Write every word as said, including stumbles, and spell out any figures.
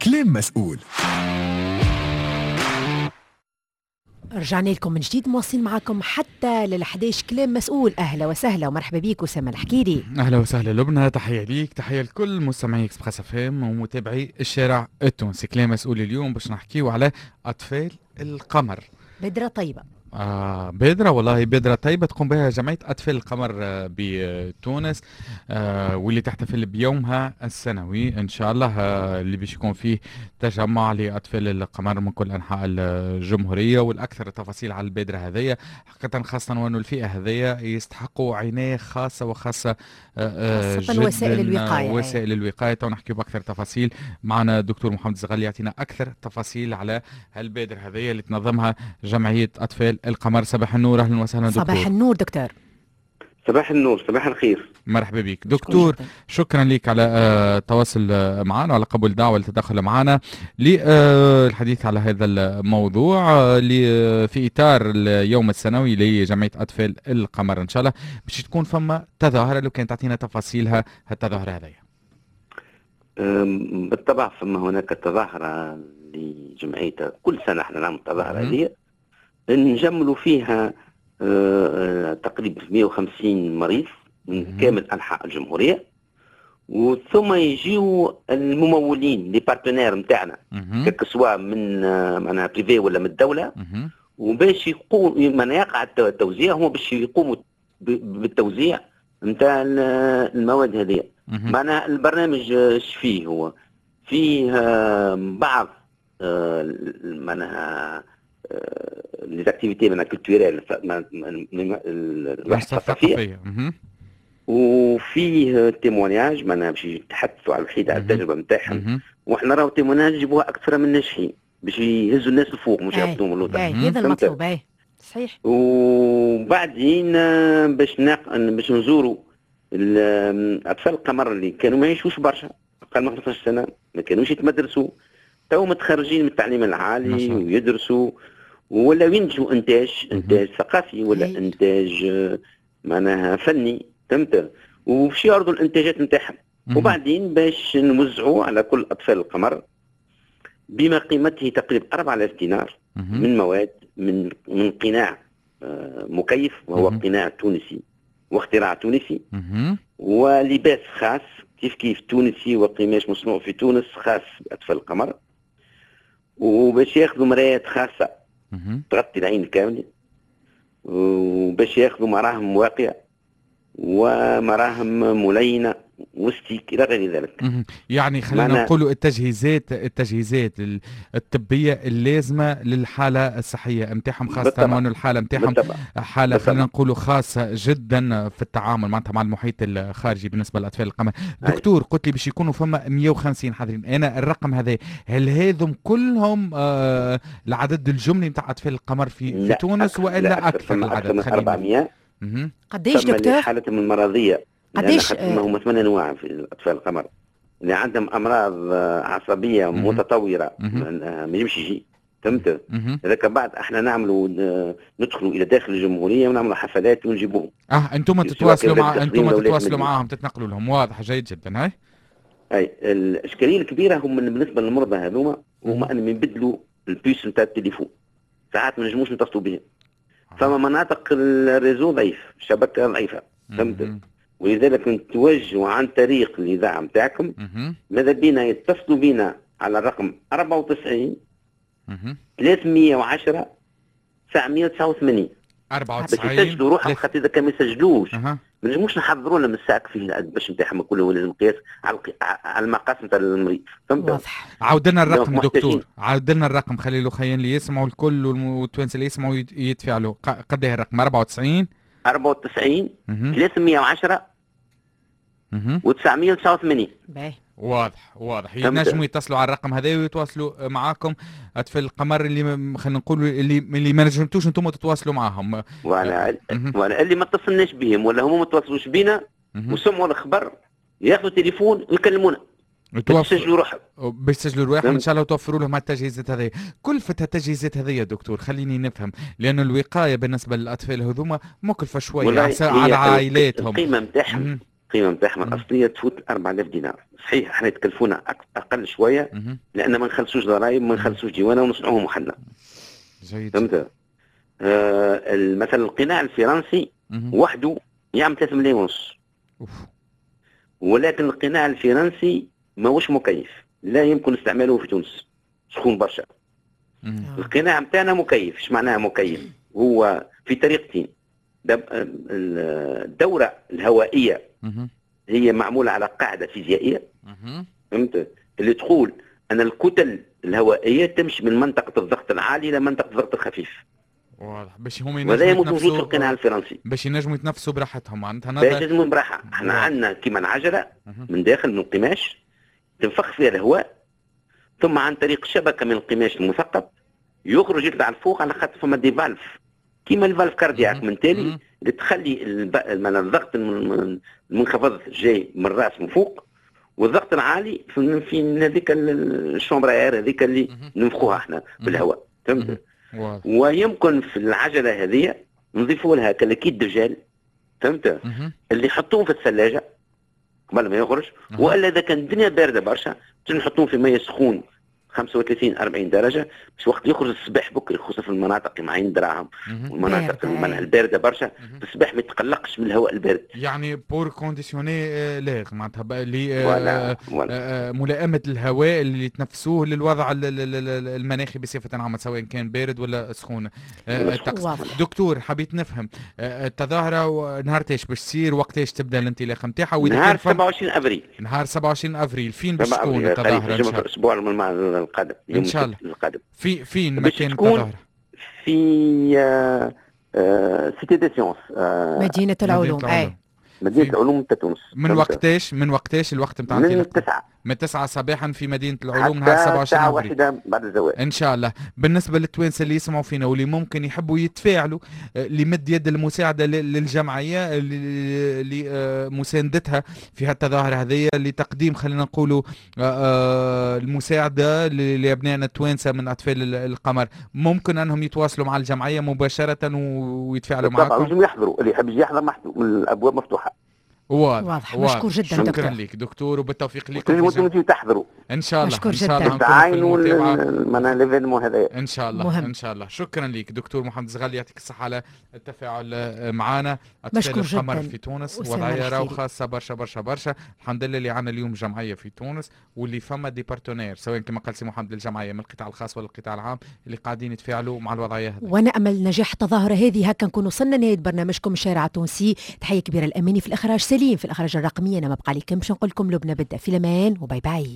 كلام مسؤول. رجعنا لكم من جديد، مواصلين معكم حتى للحداش كلام مسؤول. أهلا وسهلا ومرحبا بيك أسامة الحكيري. أهلا وسهلا لبنى، تحية ليك، تحية لكل مستمعي إكسبريس اف ام ومتابعي الشارع التونسي. كلام مسؤول اليوم باش نحكيو على أطفال القمر. بدرة طيبة. آه بادرة، والله بادرة طيبة تقوم بها جمعية أطفال القمر آه بتونس، آه واللي تحتفل بيومها السنوي إن شاء الله، آه اللي باش يكون فيه تجمع لأطفال القمر من كل أنحاء الجمهورية. والأكثر التفاصيل على البادرة هذية حقيقة، خاصة وأنه الفئة هذية يستحقوا عناية خاصة وخاصة آه خاصة وسائل الوقاية. وسائل الوقاية تو نحكي بأكثر تفاصيل. معنا دكتور محمد الزغالي يعطينا أكثر تفاصيل على هالبادرة هذية اللي تنظمها جمعية أطفال القمر. صباح النور، اهلا وسهلا دكتور. صباح النور دكتور. صباح النور، صباح الخير. مرحبا بك دكتور، شكرا لك على التواصل معنا وعلى قبول دعوة للتدخل معنا للحديث على هذا الموضوع في إطار اليوم السنوي لجمعية أطفال القمر. إن شاء الله باش تكون فما تظاهرة، لو كان تعطينا تفاصيلها التظاهرة هذه. بالطبع فما هناك تظاهرة لجمعية، كل سنة احنا نعمل التظاهرة هذه نجملوا فيها آه تقريبا مئة وخمسين مريض من كامل أنحاء الجمهورية، وثم يجيوا الممولين لي بارتنير نتاعنا كسوا من آه معناها بريفي ولا من الدولة، وباش يقوم من يقع التوزيع هم باش يقوموا بالتوزيع نتاع المواد هذه. معناها البرنامج ايش فيه؟ هو فيه آه بعض آه معناها لي زاكتيفيتي من الكولتوريل الوحدة الثقافية، وفيه تيمونياج معناها باش يتحدثوا على الوحيدة على التجربة نتاعهم، وحنا راهو تيمونياج يجيبوها أكثر من ناجحين باش يهزوا الناس الفوق مش يهبطوهم اللوطة. هذا المطلوب. اي صحيح. وبعدين باش نق... باش نزوروا أطفال القمر اللي كانوا ما يعيشوش برشا، أقل من خمسطاش سنة، ما كانوش يتمدرسوا، تو متخرجين من التعليم العالي ويدرسوا ولا ينتجوا انتاج انتاج ثقافي ولا أي. انتاج معناها فني، فهمت؟ وباش يعرضوا الانتاجات نتاعهم، وبعدين باش نوزعوا على كل اطفال القمر بما قيمته تقريبا أربعة آلاف دينار من مواد من من قناع مكيف، وهو مم. قناع تونسي واختراع تونسي، مم. ولباس خاص كيف كيف تونسي وقماش مصنوع في تونس خاص باطفال القمر، وباش ياخذوا مرايات خاصه تغطي العين كامله، وباش ياخذوا مراهم واقيه ومراهم ملينه وستيك الى غير ذلك. يعني خلينا نقولوا التجهيزات التجهيزات الطبيه اللازمه للحاله الصحيه نتاعهم، خاصه وانه الحاله نتاعهم حاله خلينا نقولوا خاصه جدا في التعامل معناتها مع المحيط الخارجي بالنسبه للاطفال القمر. دكتور قلت لي باش يكونوا فما مئة وخمسين حاضرين، انا الرقم هذا هل هذم كلهم آه العدد الجملي نتاع اطفال القمر في, في تونس والا اكثر العدد؟ خلينا أربعمائة. قديش دكتور؟ حالتهم المرضيه قديش؟ هم ثمان انواع في اطفال القمر اللي عندهم امراض عصبيه متطوره ما يمشي يجي، فهمت؟ هذاك بعد احنا نعملوا ندخلوا الى داخل الجمهوريه ونعملوا حفلات ونجيبوهم. اه انتم تتواصلوا مع انتم تتواصلوا معاهم تتنقلوا لهم، واضح جيد جدا. هاي اي الاشكاليه الكبيره هم بالنسبه للمرضى هذوما هما ان يبدلوا البيس نتاع التليفون، ساعات ما نجموش نتصلوا بهم، فما مناطق الريزو ضعيف، الشبكه ضعيفه، فهمت؟ ولذلك نتوجهوا عن طريق الاذاعه نتاعكم، ماذا بينا يتصلوا بنا على الرقم أربعة وتسعين ثلاثمئة وعشرة تسعمئة وتسعة وثمانين أربعة وتسعين باش يسجلوا روحهم، خاطر اذا كان ما يسجلوش ما نجموش نحضروا لهم الساك فيه باش نتاعهم كله لازم قياس على المقاس نتاع المريض، فهمت؟ واضح. عاود لنا الرقم دكتور، عاود لنا الرقم، خلي الاخوين اللي يسمعوا الكل والتوانسه اللي يسمعوا يتفاعلوا. قد ايه الرقم؟ أربعة وتسعين أربعة وتسعين ثلاثمئة وعشرة وتسعمئة وتسعة وثمانين. باهي واضح واضح. ينجموا يتصلوا على الرقم هذا ويتواصلوا معاكم اطفال القمر اللي خلينا نقولوا اللي اللي ما نجمتوش انتم تتواصلوا معاهم. وانا وانا اللي ما اتصلناش بهم ولا هم ما تواصلوش بينا وسمعوا الخبر ياخذوا تليفون ويكلمونا باش يسجلوا روحهم باش يسجلوا روحهم ان شاء الله وتوفروا لهم التجهيزات هذه. كلفة التجهيزات هذه يا دكتور خليني نفهم، لأن الوقاية بالنسبة للأطفال هذوما مكلفة شوية على عائلاتهم. القيمة نتاعهم القيمه نتاعهم الاصليه تفوت أربعة آلاف دينار. صحيح احنا يتكلفونا اقل شويه لان ما نخلصوش ضرائب ما نخلصوش ديوانه ونصنعوهم وحدنا. جيد. فهمت؟ آه مثلا القناع الفرنسي وحده يعمل ثلاثة ملايين ونص. أوف. ولكن القناع الفرنسي ماهوش مكيف، لا يمكن استعماله في تونس، سخون برشا. القناع نتاعنا مكيف. ايش معناها مكيف؟ هو في طريقتين. الدورة الهوائية هي معمولة على قاعدة فيزيائية، فهمت؟ اللي تقول أن الكتل الهوائية تمشي من منطقة الضغط العالي إلى منطقة الضغط الخفيف. واضح. باش هم ينجموا وهذا موجود في القناع الفرنسي. باش ينجموا يتنفسوا براحتهم معناتها. باش ينجموا براحة. احنا عندنا كيما العجلة من داخل من القماش تنفخ فيها الهواء، ثم عن طريق شبكة من القماش المثقب يخرج يطلع الفوق، على خاطر فما دي فالف كيما الفالف كاردياك من تالي اللي تخلي الضغط المنخفض جاي من الراس من فوق، والضغط العالي في في هذيك الشومبر اير هذيك اللي ننفخوها احنا بالهواء. فهمت؟ ويمكن في العجله هذه نضيفوا لها كلاكيت دجال، فهمت؟ اللي يحطوهم في الثلاجه قبل ما يخرج، والا اذا كان الدنيا بارده برشا نحطوهم في ميه سخون خمسة وثلاثين أربعين درجه باش وقت يخرج الصباح بكري، خصوصا في المناطق اللي معين دراهم والمناطق المنها البارده برشا، الصباح ما يتقلقش من الهواء البارد. يعني بور كونديسيوني لاغ معناتها اللي ملائمه الهواء اللي يتنفسوه للوضع المناخي بصفه عامه سواء كان بارد ولا سخون. دكتور حبيت نفهم التظاهره نهار ايش باش تصير، وقتاش تبدا الانطلاقه نتاعها؟ نهار سبعة وعشرين افريل. نهار سبعة وعشرين افريل فين باش تكون التظاهره؟ ان شاء الله الاسبوع القادم ان شاء الله القادم. في فين مكان التظاهره؟ في آه آه سيتي دي سيونس، آه مدينه العلوم. اي مدينه العلوم تاع تونس. من وقتاش من وقتاش الوقت نتاع من تسعة من تسعة صباحا في مدينه العلوم نهار سبعة وعشرين ساعة واحدة بعد الزواج ان شاء الله. بالنسبه للتوانسه اللي يسمعوا فينا واللي ممكن يحبوا يتفاعلوا لمد يد المساعده للجمعيه لمساندتها في هالتظاهره هذه لتقديم خلينا نقولوا المساعده لابنائنا التوانسه من اطفال القمر، ممكن انهم يتواصلوا مع الجمعيه مباشره ويتفاعلوا معكم؟ طبعا لازم يحضروا، اللي يحب يحضر محضر، الابواب مفتوحه. واضح. مشكور جدا شكرا دكتور. شكرا لك دكتور وبالتوفيق لكم. تنجموا تحضروا ان شاء الله. مشكور ان شاء جدا. الله تعاينوا من ليفينمون هذا ان شاء الله مهم. ان شاء الله. شكرا لك دكتور محمد زغال، يعطيك الصحه على التفاعل معنا. مشكور جدا. القمر في تونس وضعيه راهو خاصه برشا برشا برشا. الحمد لله اللي عندنا اليوم جمعيه في تونس واللي فما دي بارتنير سواء كما قال سي محمد الجمعيه من القطاع الخاص ولا القطاع العام اللي قاعدين يتفاعلوا مع الوضعيه هذه. وانا امل نجاح التظاهره هذه. هكا نكون وصلنا نهايه برنامجكم الشارع التونسي. تحيه كبيره الاماني في الاخراج سليم، في الاخراج الرقمي انا ما بقى لي كان باش نقول لكم لبنى بدأ في الامان وباي باي.